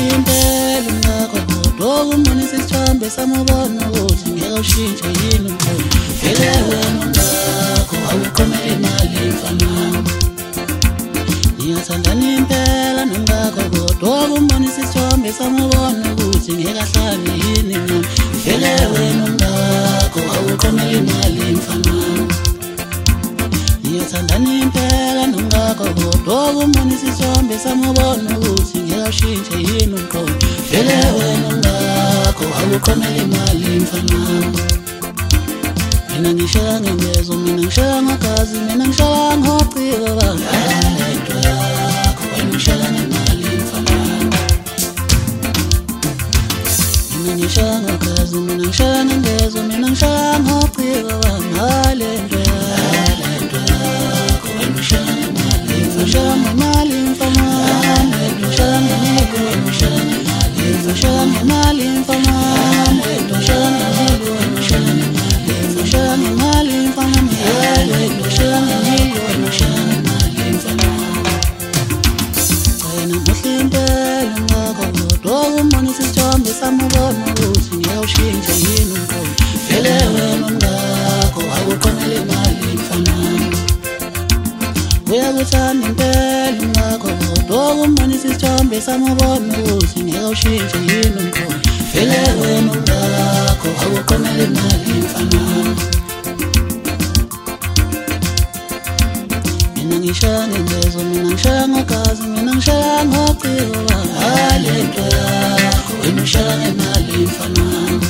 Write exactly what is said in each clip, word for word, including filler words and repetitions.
impela ngakho kodwa umbonisa isithombe samubona ukuthi ngeke ushintshe yini umkhulu vele wena ngakho awuqomela imali mfana ngiyathandana impela nongakho kodwa umbonisa isithombe samubona ukuthi ngeke ahlale yini nami vele wena ngakho awuqomela imali mfana ngiyathandana impela nongakho kodwa umbonisa isithombe samubona ukuthi ngeke ushintshe yini umkhulu vele wena ngakho awuqomela imali mfana mina ngishaya ngengezo mina ngishaya ngagazi mina ngishaya ngoqhiko bangalento yakho wena ngishaya ngemali mfana mina ngishaya ngagazi mina ngishaya ngengezo mina ngishaya ngoqhiko bangalento yakho wena ngishaya ngemali ngishaya ngemali mfana ngishaya ngemali ngishaya ngemali ngishaya ngemali mfana ngishaya ngemali Shani mali mfana miyele, shani milioni, shani mali mfana. Wena muhlimpela ngakho kodwa umbonisa isithombe samubona ukuthi ngeke ushintshe yini umkhulu vele wena ngakho awuqomela imali mfana uyakuthanda impela ngakho kodwa umbonisa isithombe samubona ukuthi ngeke ushintshe yini umkhulu vele wena ngakho awuqomela imali mfana mina ngishaya ngengezo mina ngishaya ngogazi mina ngishaya ngoqhiko bangalento yakho wena ngishaya ngemali mfana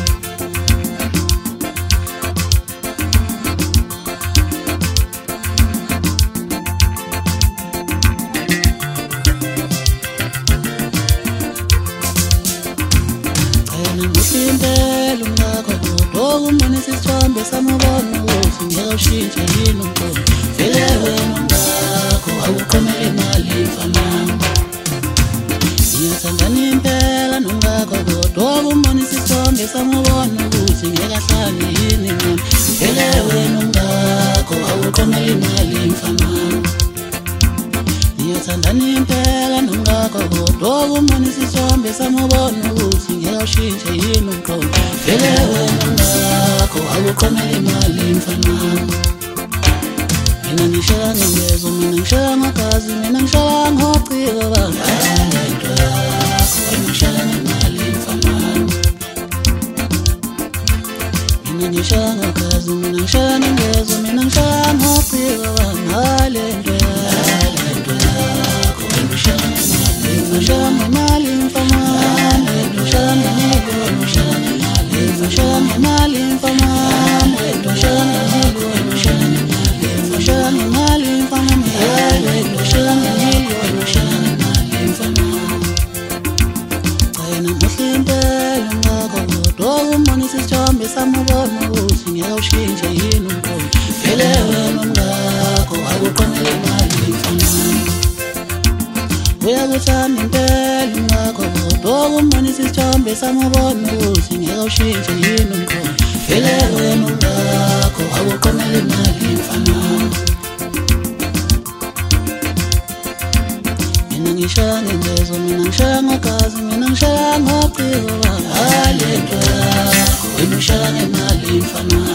impela ngakho kodwa umbonisa isithombe samubona ukuthi ngeke ushintshe yini umkhulu vele wena ngakho awuqomela imali mfana ngiyathandana impela nongakho kodwa umbonisa isithombe samubona ukuthi ngeke ahlale yini nami vele wena ngakho awuqomela imali mfana ngiyathandana impela nongakho kodwa umbonisa isithombe samubona ukuthi ngeke ushintshe yini umkhulu vele wena ngakho awuqomela imali mfana mina ngishaya ngengezo mina ngishaya ngogazi mina ngishaya ngoqhiko bangalento yakho wena ngishaya ngemali mfana mina ngishaya ngogazi mina ngishaya ngengezo mina ngishaya ngoqhiko bangalento yakho wena ngishaya ngemali ngishaya ngemali mfana ngishaya ngemali ngishaya ngemali ngishaya ngemali mfana ngishaya ngemali ngishaya ngishaya ngemali mfana miyele ngishaya ngemali ngishaya ngemali mfana wena muhlimpela ngakho kodwa umbonisa isithombe samubona ukuthi ngeke ushintshe yini umkhulu vele wena ngakho awuqomela imali mfana uyakuthanda impela ngakho kodwa umbonisa isithombe samubona ukuthi ngeke ushintshe yini umkhulu vele wena ngakho awuqomela imali mfana mina ngishaya ngengezo mina ngishaya ngogazi mina ngishaya ngoqhiko bangalento yakho wena ngishaya ngemali mfana